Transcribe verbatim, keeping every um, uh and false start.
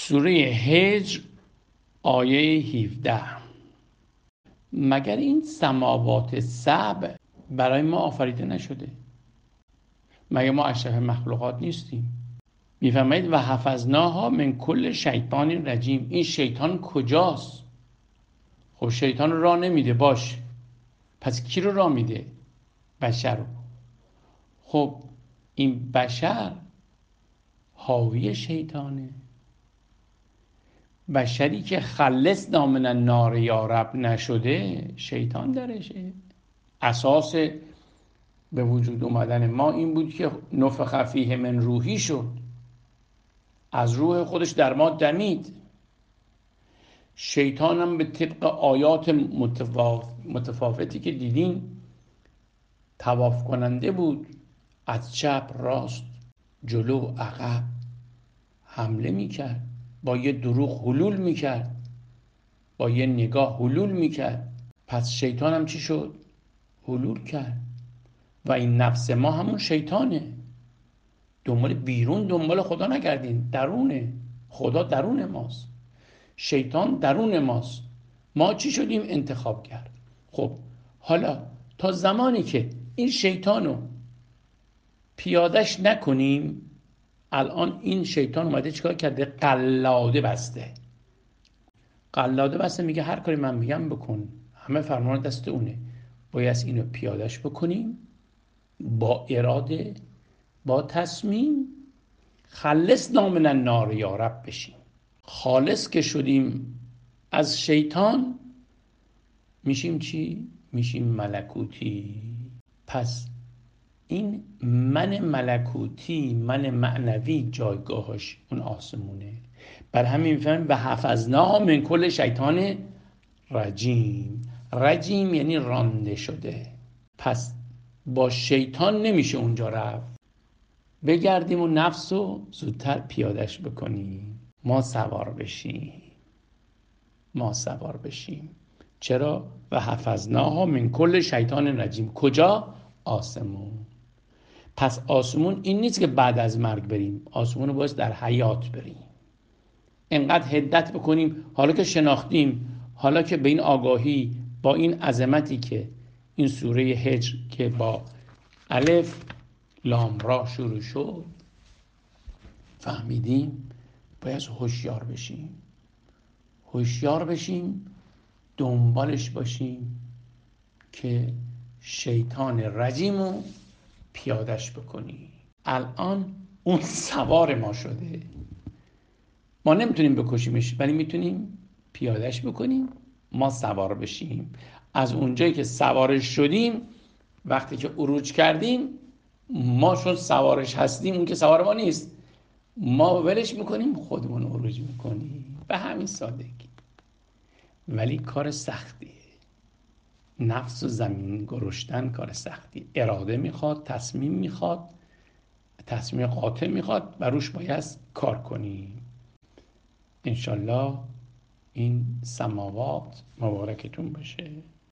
سوره هجر آیه هفده. مگر این سماوات سبع برای ما آفریده نشده؟ مگر ما اشرف مخلوقات نیستیم؟ میفرمایید و حفظناها من کل شیطان رجیم. این شیطان کجاست؟ خب شیطان رو راه نمیده، باش، پس کی رو راه میده؟ بشر رو. خب این بشر حاوی شیطانه. بشری که خلص نامن النار یا رب نشده، شیطان درشه. اساس به وجود اومدن ما این بود که نفخ فیه من روحی شد، از روح خودش در ما دمید. شیطان هم به طبق آیات متفاوتی که دیدین طواف کننده بود، از چپ راست جلو عقب حمله میکرد، با یه دروغ حلول میکرد، با یه نگاه حلول میکرد. پس شیطان هم چی شد؟ حلول کرد. و این نفس ما همون شیطانه. دنبال بیرون دنبال خدا نگردین، درونه. خدا درون ماست، شیطان درون ماست. ما چی شدیم؟ انتخاب کرد. خب حالا تا زمانی که این شیطانو پیادش نکنیم، الان این شیطان اومده چیکار کرده؟ قلاده بسته. قلاده بسته، میگه هر کاری من میگم بکن، همه فرمان دست اونه. باید اینو پیادش بکنیم با اراده، با تصمیم. خلص نامن النار یا رب بشیم. خالص که شدیم از شیطان، میشیم چی؟ میشیم ملکوتی. پس این من ملکوتی، من معنوی، جایگاهش اون آسمونه. بر همین میفهمیم و حفظناها من کل شیطان رجیم. رجیم یعنی رانده شده. پس با شیطان نمیشه اونجا رفت. بگردیم و نفس رو زودتر پیادش بکنیم، ما سوار بشیم. ما سوار بشیم. چرا؟ و حفظناها من کل شیطان رجیم. کجا؟ آسمون. پس آسمون این نیست که بعد از مرگ بریم، آسمون رو باید در حیات بریم. انقدر هدت بکنیم، حالا که شناختیم، حالا که به این آگاهی، با این عظمتی که این سوره هجر که با الف لام را شروع شد فهمیدیم، باید هوشیار بشیم. هوشیار بشیم، دنبالش باشیم که شیطان رجیم رو پیادش بکنیم. الان اون سوار ما شده. ما نمیتونیم بکشیمش، ولی میتونیم پیادش بکنیم، ما سوار بشیم. از اونجایی که سوارش شدیم، وقتی که عروج کردیم، ما چون سوارش هستیم، اون که سوار ما نیست، ما ولش میکنیم، خودمون عروج میکنیم. به همین سادگی. ولی کار سختیه. نفس و زمین گرشتن کار سختی. اراده میخواد، تصمیم میخواد، تصمیم قاطع میخواد و روش باید کار کنیم. انشالله این سماوات مبارکتون باشه.